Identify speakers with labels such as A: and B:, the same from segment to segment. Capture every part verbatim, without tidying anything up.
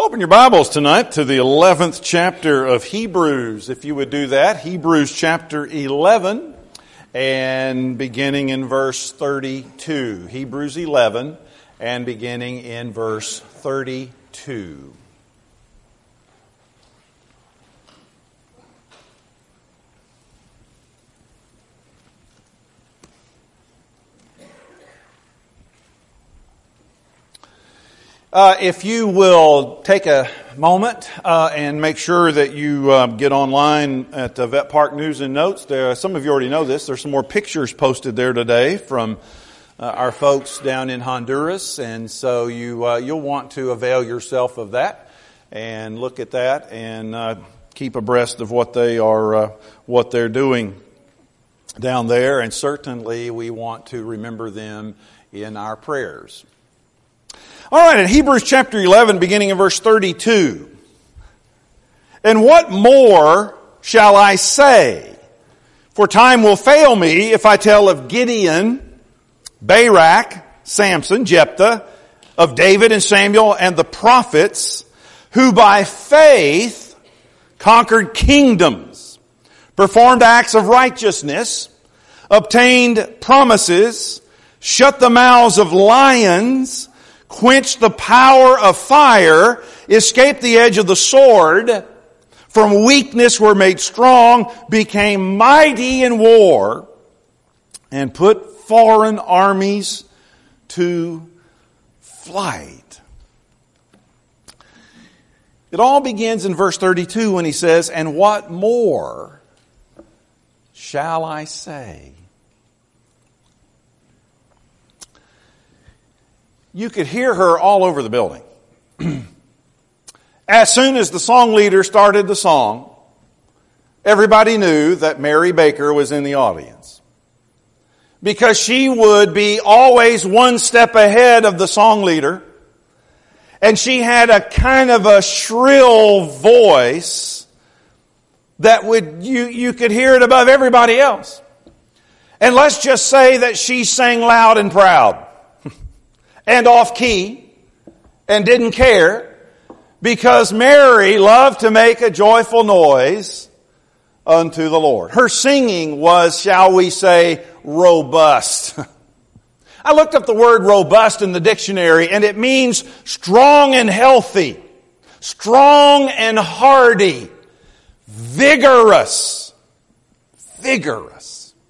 A: Open your Bibles tonight to the eleventh chapter of Hebrews. If you would do that, Hebrews chapter eleven and beginning in verse thirty-two. Hebrews eleven and beginning in verse thirty-two. Uh, if you will take a moment uh, and make sure that you uh, get online at uh, Vet Park News and Notes. There, some of you already know this. There's some more pictures posted there today from uh, our folks down in Honduras, and so you uh, you'll want to avail yourself of that and look at that and uh, keep abreast of what they are uh, what they're doing down there. And certainly, we want to remember them in our prayers. All right, in Hebrews chapter eleven, beginning in verse thirty-two. And what more shall I say? For time will fail me if I tell of Gideon, Barak, Samson, Jephthah, of David and Samuel and the prophets, who by faith conquered kingdoms, performed acts of righteousness, obtained promises, shut the mouths of lions, quenched the power of fire, escaped the edge of the sword, from weakness were made strong, became mighty in war, and put foreign armies to flight. It all begins in verse thirty-two when he says, and what more shall I say? You could hear her all over the building. As soon as the song leader started the song, everybody knew that Mary Baker was in the audience. Because she would be always one step ahead of the song leader. And she had a kind of a shrill voice that would, you, you could hear it above everybody else. And let's just say that she sang loud and proud. And off key, and didn't care, because Mary loved to make a joyful noise unto the Lord. Her singing was, shall we say, robust. I looked up the word robust in the dictionary, and it means strong and healthy, strong and hardy, vigorous, vigorous.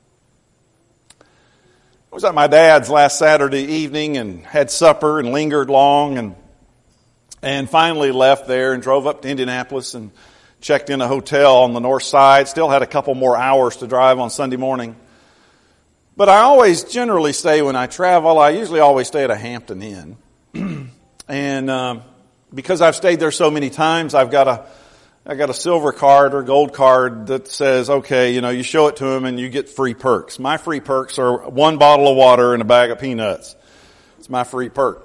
A: I was at my dad's last Saturday evening and had supper and lingered long and and finally left there and drove up to Indianapolis and checked in a hotel on the north side. Still had a couple more hours to drive on Sunday morning. But I always generally stay when I travel. I usually always stay at a Hampton Inn. and um, because I've stayed there so many times, I've got a I got a silver card or gold card that says, okay, you know, you show it to them and you get free perks. My free perks are one bottle of water and a bag of peanuts. It's my free perk.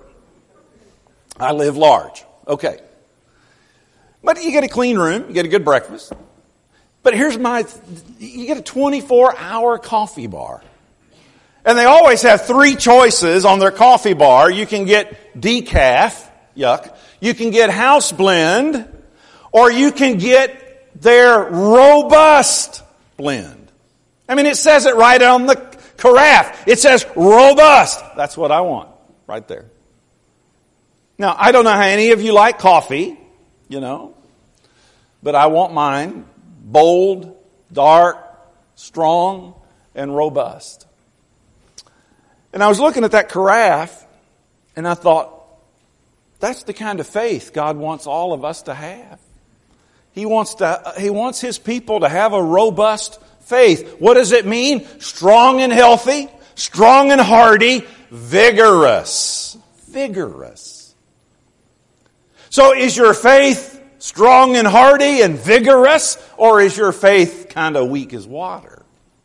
A: I live large. Okay. But you get a clean room, you get a good breakfast. But here's my, you get a twenty-four hour coffee bar. And they always have three choices on their coffee bar. You can get decaf, yuck. You can get house blend, or you can get their robust blend. I mean, it says it right on the carafe. It says robust. That's what I want right there. Now, I don't know how any of you like coffee, you know, but I want mine bold, dark, strong, and robust. And I was looking at that carafe, and I thought, that's the kind of faith God wants all of us to have. He wants to, he wants His people to have a robust faith. What does it mean? Strong and healthy, strong and hardy, vigorous. Vigorous. So is your faith strong and hardy and vigorous, or is your faith kind of weak as water?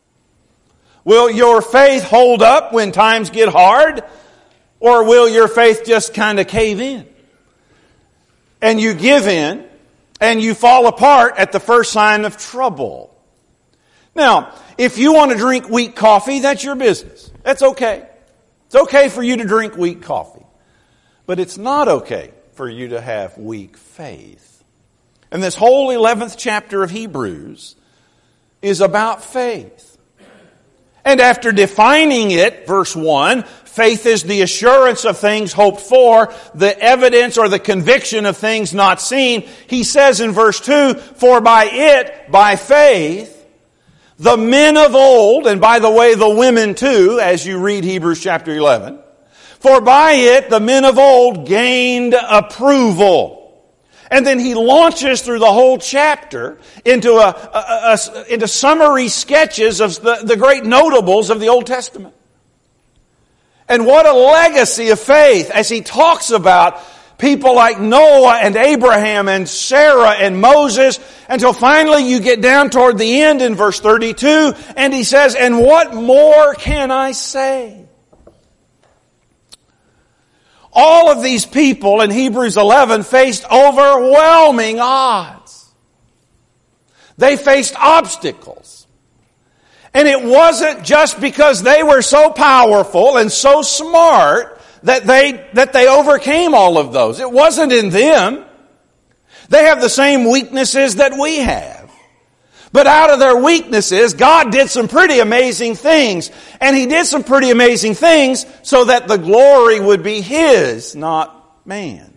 A: Will your faith hold up when times get hard, or will your faith just kind of cave in? And you give in, and you fall apart at the first sign of trouble. Now, if you want to drink weak coffee, that's your business. That's okay. It's okay for you to drink weak coffee. But it's not okay for you to have weak faith. And this whole eleventh chapter of Hebrews is about faith. And after defining it, verse one, faith is the assurance of things hoped for, the evidence or the conviction of things not seen. He says in verse two, for by it, by faith, the men of old, and by the way, the women too, as you read Hebrews chapter eleven, for by it the men of old gained approval. And then he launches through the whole chapter into a, a, a into summary sketches of the, the great notables of the Old Testament. And what a legacy of faith as he talks about people like Noah and Abraham and Sarah and Moses, until finally you get down toward the end in verse thirty-two, and he says, and what more can I say? All of these people in Hebrews eleven faced overwhelming odds. They faced obstacles. And it wasn't just because they were so powerful and so smart that they, that they overcame all of those. It wasn't in them. They have the same weaknesses that we have. But out of their weaknesses, God did some pretty amazing things. And He did some pretty amazing things so that the glory would be His, not man.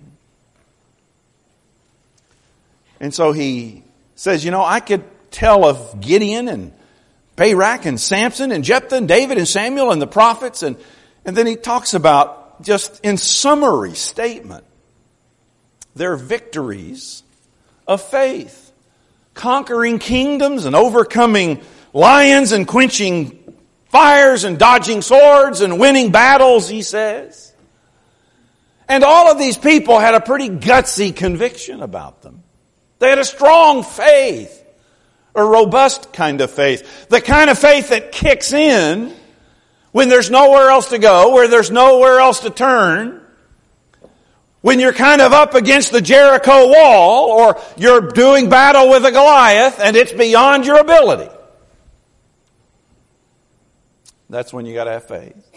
A: And so He says, you know, I could tell of Gideon and Barak and Samson and Jephthah and David and Samuel and the prophets. And, and then He talks about, just in summary statement, their victories of faith. Conquering kingdoms and overcoming lions and quenching fires and dodging swords and winning battles, he says. And all of these people had a pretty gutsy conviction about them. They had a strong faith, a robust kind of faith. The kind of faith that kicks in when there's nowhere else to go, where there's nowhere else to turn. When you're kind of up against the Jericho wall, or you're doing battle with a Goliath and it's beyond your ability. That's when you got to have faith.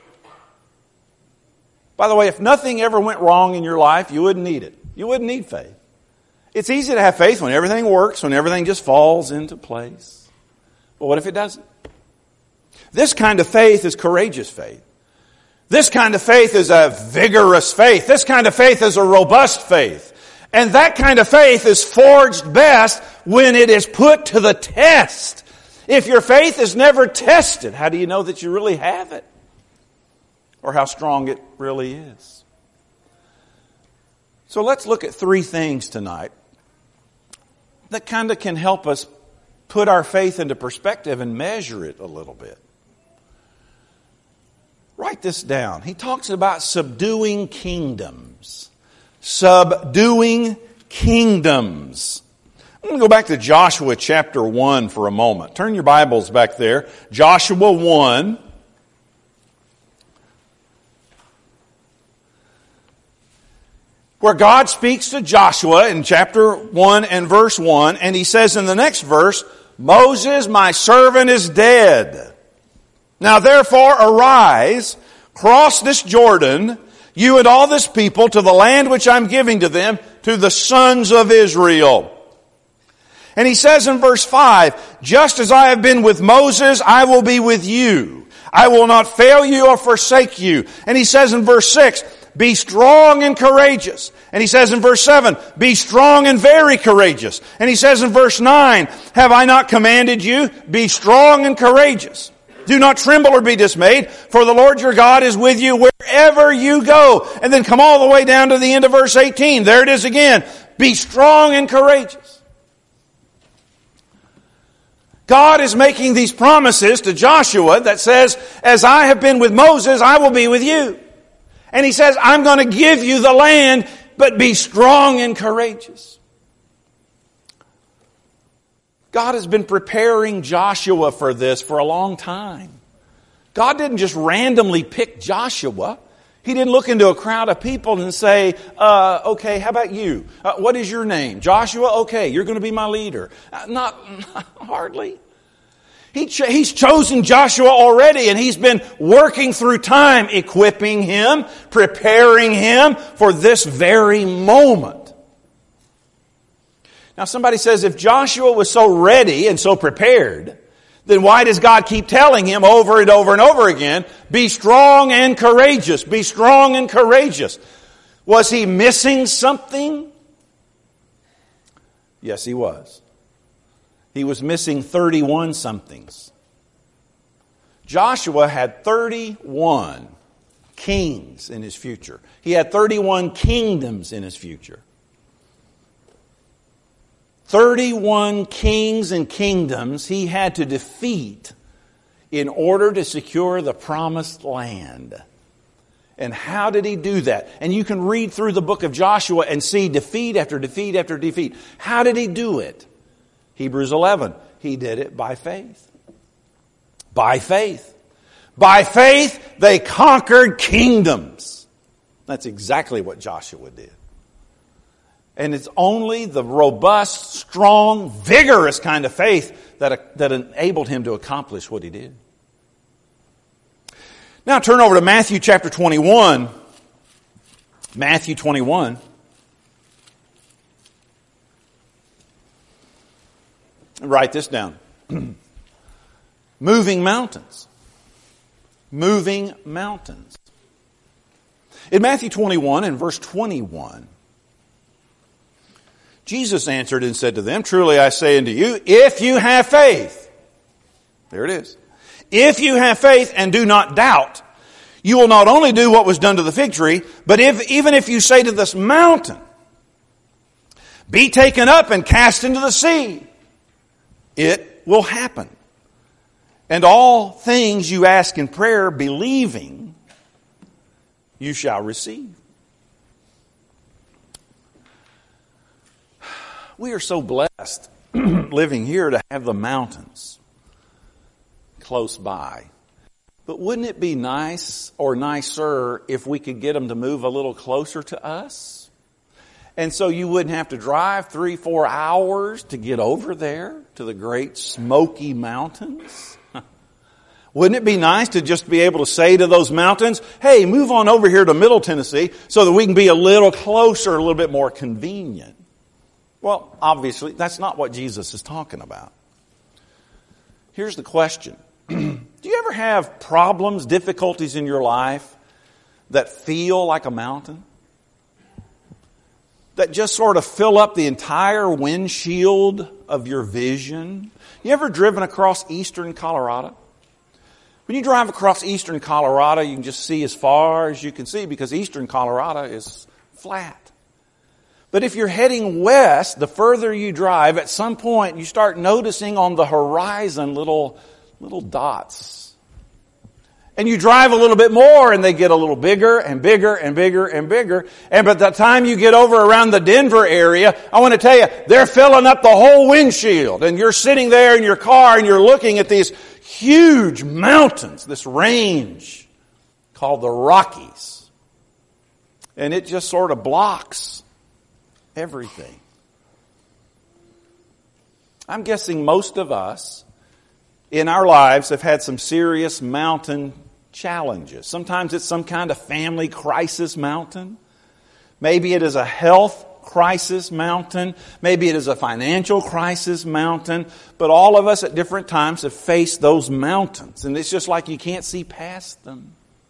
A: By the way, if nothing ever went wrong in your life, you wouldn't need it. You wouldn't need faith. It's easy to have faith when everything works, when everything just falls into place. But what if it doesn't? This kind of faith is courageous faith. This kind of faith is a vigorous faith. This kind of faith is a robust faith. And that kind of faith is forged best when it is put to the test. If your faith is never tested, how do you know that you really have it? Or how strong it really is? So let's look at three things tonight that kind of can help us put our faith into perspective and measure it a little bit. Write this down. He talks about subduing kingdoms. Subduing kingdoms. I'm going to go back to Joshua chapter one for a moment. Turn your Bibles back there. Joshua one. Where God speaks to Joshua in chapter one and verse one. And He says in the next verse, Moses, my servant, is dead. Now therefore arise, cross this Jordan, you and all this people, to the land which I'm giving to them, to the sons of Israel. And he says in verse five, just as I have been with Moses, I will be with you. I will not fail you or forsake you. And he says in verse six, be strong and courageous. And he says in verse seven, be strong and very courageous. And he says in verse nine, have I not commanded you? Be strong and courageous. Do not tremble or be dismayed, for the Lord your God is with you wherever you go. And then come all the way down to the end of verse eighteen. There it is again. Be strong and courageous. God is making these promises to Joshua that says, as I have been with Moses, I will be with you. And He says, I'm going to give you the land, but be strong and courageous. God has been preparing Joshua for this for a long time. God didn't just randomly pick Joshua. He didn't look into a crowd of people and say, uh, okay, how about you? Uh, what is your name? Joshua? Okay, you're going to be my leader. Uh, not, hardly. He cho- he's chosen Joshua already, and he's been working through time, equipping him, preparing him for this very moment. Now somebody says, if Joshua was so ready and so prepared, then why does God keep telling him over and over and over again, be strong and courageous, be strong and courageous? Was he missing something? Yes, he was. He was missing thirty-one somethings. Joshua had thirty-one kings in his future. He had thirty-one kingdoms in his future. thirty-one kings and kingdoms he had to defeat in order to secure the promised land. And how did he do that? And you can read through the book of Joshua and see defeat after defeat after defeat. How did he do it? Hebrews eleven. He did it by faith. By faith. By faith, they conquered kingdoms. That's exactly what Joshua did. And it's only the robust, strong, vigorous kind of faith that, that enabled him to accomplish what he did. Now turn over to Matthew chapter twenty-one. Matthew twenty-one. Write this down. Moving mountains. Moving mountains. In Matthew twenty-one and verse twenty-one, Jesus answered and said to them, truly I say unto you, if you have faith, there it is, if you have faith and do not doubt, you will not only do what was done to the fig tree, but if even if you say to this mountain, be taken up and cast into the sea, it will happen. And all things you ask in prayer, believing, you shall receive. We are so blessed living here to have the mountains close by. But wouldn't it be nice or nicer if we could get them to move a little closer to us? And so you wouldn't have to drive three, four hours to get over there to the great Smoky Mountains. Wouldn't it be nice to just be able to say to those mountains, hey, move on over here to Middle Tennessee so that we can be a little closer, a little bit more convenient? Well, obviously, that's not what Jesus is talking about. Here's the question. Do you ever have problems, difficulties in your life that feel like a mountain? That just sort of fill up the entire windshield of your vision? You ever driven across eastern Colorado? When you drive across eastern Colorado, you can just see as far as you can see because eastern Colorado is flat. But if you're heading west, the further you drive, at some point you start noticing on the horizon little, little dots. And you drive a little bit more and they get a little bigger and bigger and bigger and bigger. And by the time you get over around the Denver area, I want to tell you, they're filling up the whole windshield. And you're sitting there in your car and you're looking at these huge mountains, this range called the Rockies. And it just sort of blocks everything. I'm guessing most of us in our lives have had some serious mountain challenges. Sometimes it's some kind of family crisis mountain. Maybe it is a health crisis mountain. Maybe it is a financial crisis mountain. But all of us at different times have faced those mountains. And it's just like you can't see past them.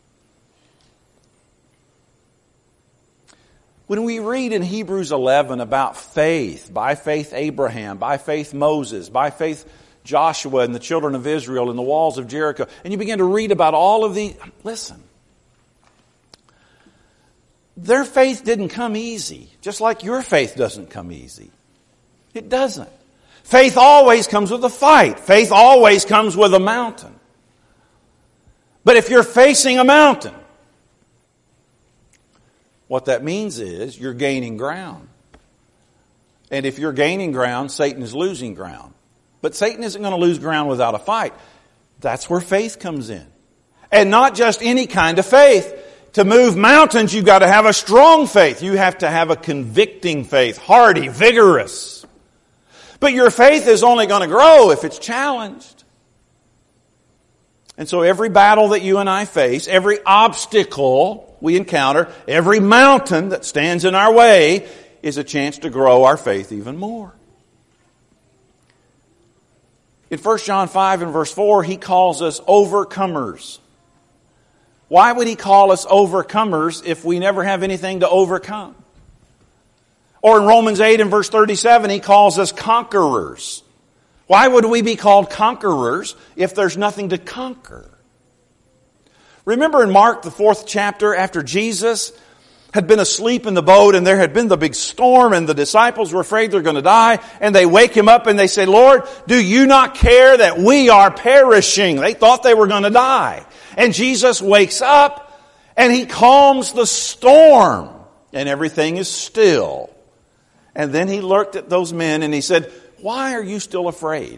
A: When we read in Hebrews eleven about faith, by faith Abraham, by faith Moses, by faith Joshua and the children of Israel and the walls of Jericho, and you begin to read about all of these, listen, their faith didn't come easy, just like your faith doesn't come easy. It doesn't. Faith always comes with a fight. Faith always comes with a mountain. But if you're facing a mountain, what that means is you're gaining ground. And if you're gaining ground, Satan is losing ground. But Satan isn't going to lose ground without a fight. That's where faith comes in. And not just any kind of faith. To move mountains, you've got to have a strong faith. You have to have a convicting faith, hardy, vigorous. But your faith is only going to grow if it's challenged. And so every battle that you and I face, every obstacle we encounter, every mountain that stands in our way is a chance to grow our faith even more. In First John five and verse four, he calls us overcomers. Why would he call us overcomers if we never have anything to overcome? Or in Romans eight and verse thirty-seven, he calls us conquerors. Why would we be called conquerors if there's nothing to conquer? Remember in Mark, the fourth chapter, after Jesus had been asleep in the boat and there had been the big storm and the disciples were afraid they're going to die, and they wake him up and they say, Lord, do you not care that we are perishing? They thought they were going to die. And Jesus wakes up and he calms the storm and everything is still. And then he looked at those men and he said, why are you still afraid?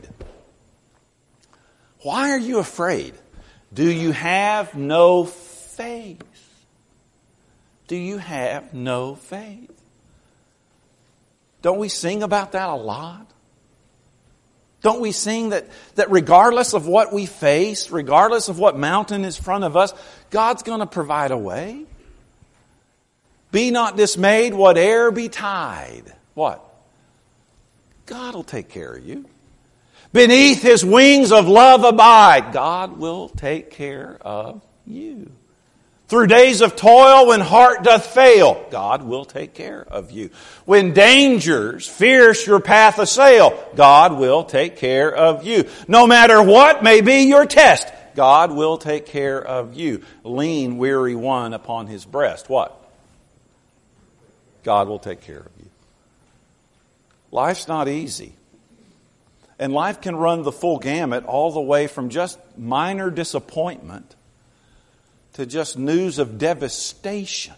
A: Why are you afraid? Do you have no faith? Do you have no faith? Don't we sing about that a lot? Don't we sing that, that regardless of what we face, regardless of what mountain is in front of us, God's going to provide a way? Be not dismayed, whate'er betide. What? God will take care of you. Beneath His wings of love abide. God will take care of you. Through days of toil when heart doth fail, God will take care of you. When dangers fierce your path assail, God will take care of you. No matter what may be your test, God will take care of you. Lean, weary one upon His breast. What? God will take care of you. Life's not easy. And life can run the full gamut all the way from just minor disappointment to just news of devastation.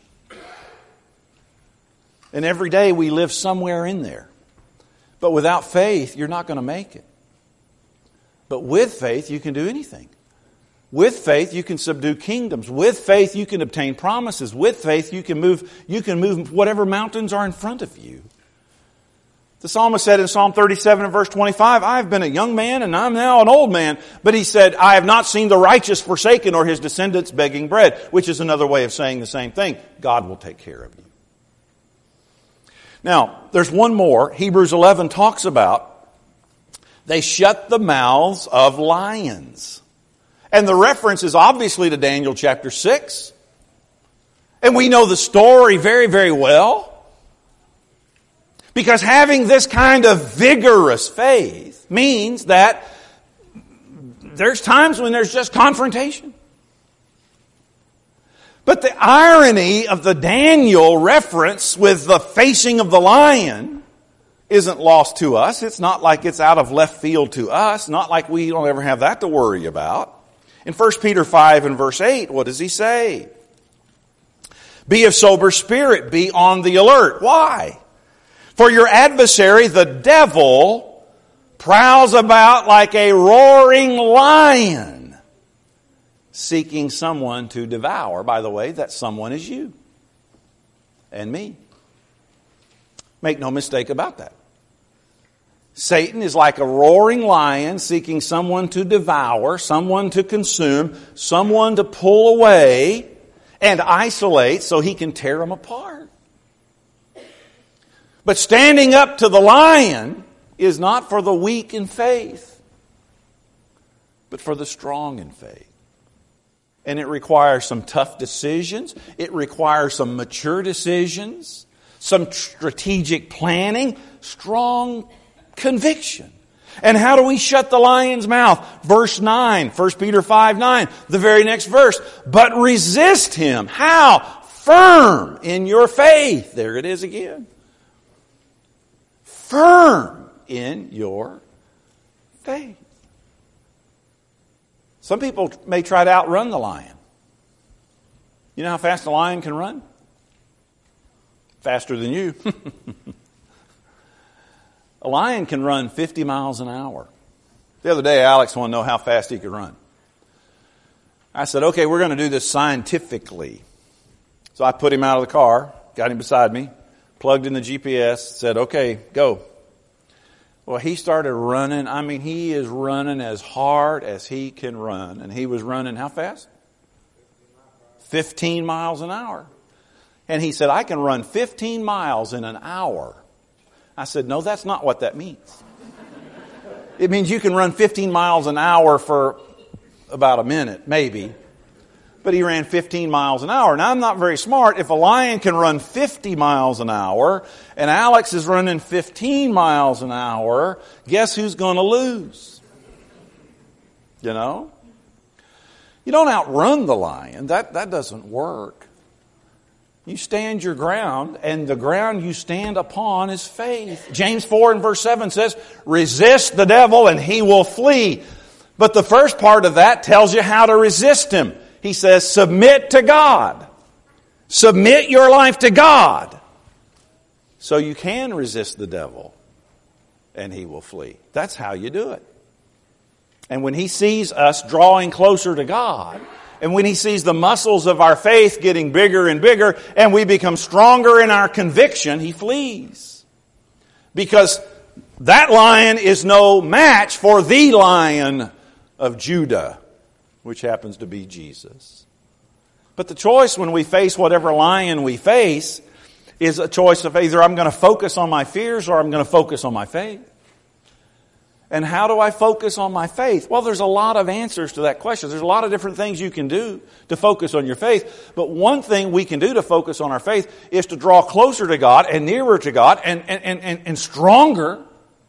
A: And every day we live somewhere in there. But without faith, you're not going to make it. But with faith, you can do anything. With faith, you can subdue kingdoms. With faith, you can obtain promises. With faith, you can move, you can move whatever mountains are in front of you. The psalmist said in Psalm thirty-seven and verse twenty-five, I have been a young man and I'm now an old man. But he said, I have not seen the righteous forsaken or his descendants begging bread, which is another way of saying the same thing. God will take care of you. Now, there's one more. Hebrews eleven talks about they shut the mouths of lions. And the reference is obviously to Daniel chapter six. And we know the story very, very well. Because having this kind of vigorous faith means that there's times when there's just confrontation. But the irony of the Daniel reference with the facing of the lion isn't lost to us. It's not like it's out of left field to us. Not like we don't ever have that to worry about. In First Peter five and verse eight, what does he say? Be of sober spirit. Be on the alert. Why? For your adversary, the devil, prowls about like a roaring lion, seeking someone to devour. By the way, that someone is you and me. Make no mistake about that. Satan is like a roaring lion seeking someone to devour, someone to consume, someone to pull away and isolate so he can tear them apart. But standing up to the lion is not for the weak in faith, but for the strong in faith. And it requires some tough decisions. It requires some mature decisions, some strategic planning, strong conviction. And how do we shut the lion's mouth? Verse nine, First Peter five nine, the very next verse. But resist him. How? Firm in your faith. There it is again. Firm in your faith. Some people may try to outrun the lion. You know how fast a lion can run? Faster than you. A lion can run fifty miles an hour. The other day, Alex wanted to know how fast he could run. I said, okay, we're going to do this scientifically. So I put him out of the car, got him beside me, plugged in the G P S, said, okay, go. Well, he started running. I mean, he is running as hard as he can run. And he was running how fast? fifteen miles an hour. And he said, I can run fifteen miles in an hour. I said, no, that's not what that means. It means you can run fifteen miles an hour for about a minute, maybe. But he ran fifteen miles an hour. Now, I'm not very smart. If a lion can run fifty miles an hour and Alex is running fifteen miles an hour, guess who's going to lose? You know? You don't outrun the lion. That, that doesn't work. You stand your ground, and the ground you stand upon is faith. James four and verse seven says, resist the devil and he will flee. But the first part of that tells you how to resist him. He says, submit to God. Submit your life to God. So you can resist the devil and he will flee. That's how you do it. And when he sees us drawing closer to God, and when he sees the muscles of our faith getting bigger and bigger, and we become stronger in our conviction, he flees. Because that lion is no match for the Lion of Judah, which happens to be Jesus. But the choice when we face whatever lion we face is a choice of either I'm going to focus on my fears or I'm going to focus on my faith. And how do I focus on my faith? Well, there's a lot of answers to that question. There's a lot of different things you can do to focus on your faith. But one thing we can do to focus on our faith is to draw closer to God and nearer to God and, and, and, and stronger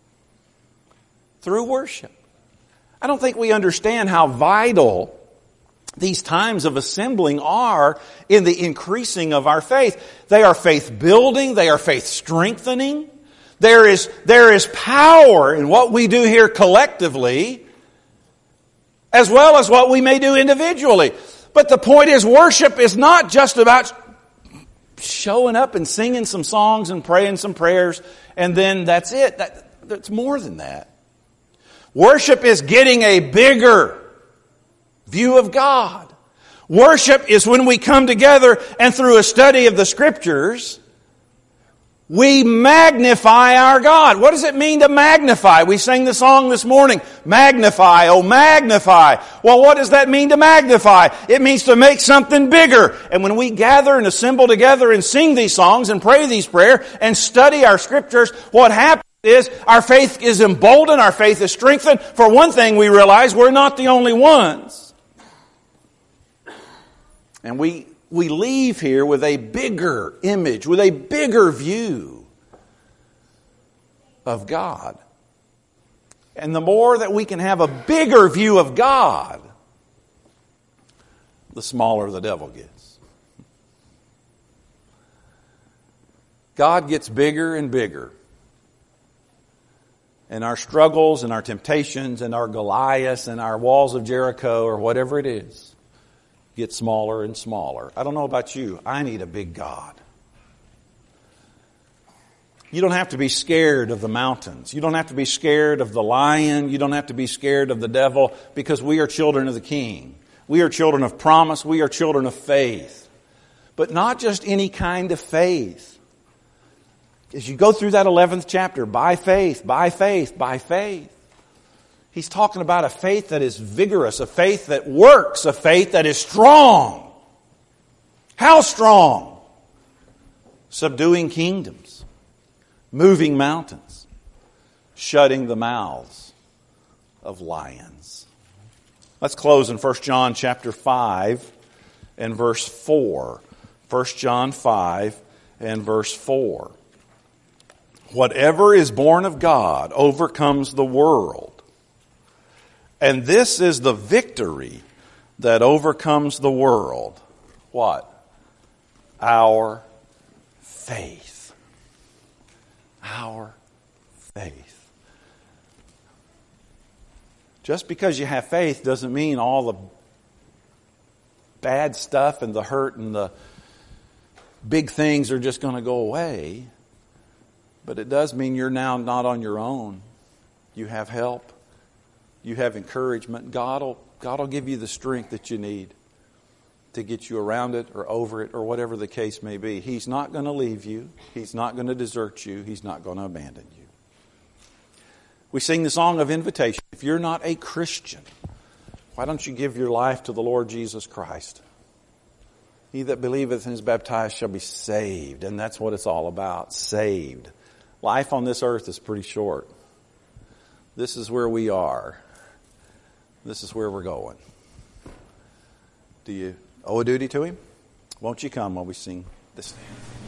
A: through worship. I don't think we understand how vital these times of assembling are in the increasing of our faith. They are faith building. They are faith strengthening. There is, there is power in what we do here collectively, as well as what we may do individually. But the point is, worship is not just about showing up and singing some songs and praying some prayers, and then that's it. That, that's more than that. Worship is getting a bigger view of God. Worship is when we come together and through a study of the Scriptures, we magnify our God. What does it mean to magnify? We sang the song this morning, magnify, oh magnify. Well, what does that mean to magnify? It means to make something bigger. And when we gather and assemble together and sing these songs and pray these prayers and study our Scriptures, what happens is our faith is emboldened, our faith is strengthened. For one thing, we realize we're not the only ones. And we We leave here with a bigger image, with a bigger view of God. And the more that we can have a bigger view of God, the smaller the devil gets. God gets bigger and bigger. And our struggles and our temptations and our Goliaths and our walls of Jericho or whatever it is, get smaller and smaller. I don't know about you. I need a big God. You don't have to be scared of the mountains. You don't have to be scared of the lion. You don't have to be scared of the devil, because we are children of the King. We are children of promise. We are children of faith. But not just any kind of faith. As you go through that eleventh chapter, by faith, by faith, by faith. He's talking about a faith that is vigorous, a faith that works, a faith that is strong. How strong? Subduing kingdoms, moving mountains, shutting the mouths of lions. Let's close in First John chapter five and verse four. First John five and verse four. Whatever is born of God overcomes the world. And this is the victory that overcomes the world. What? Our faith. Our faith. Just because you have faith doesn't mean all the bad stuff and the hurt and the big things are just going to go away. But it does mean you're now not on your own. You have help. You have encouragement. God will, God will give you the strength that you need to get you around it or over it or whatever the case may be. He's not going to leave you. He's not going to desert you. He's not going to abandon you. We sing the song of invitation. If you're not a Christian, why don't you give your life to the Lord Jesus Christ? He that believeth and is baptized shall be saved. And that's what it's all about, saved. Life on this earth is pretty short. This is where we are. This is where we're going. Do you owe a duty to Him? Won't you come while we sing this stand?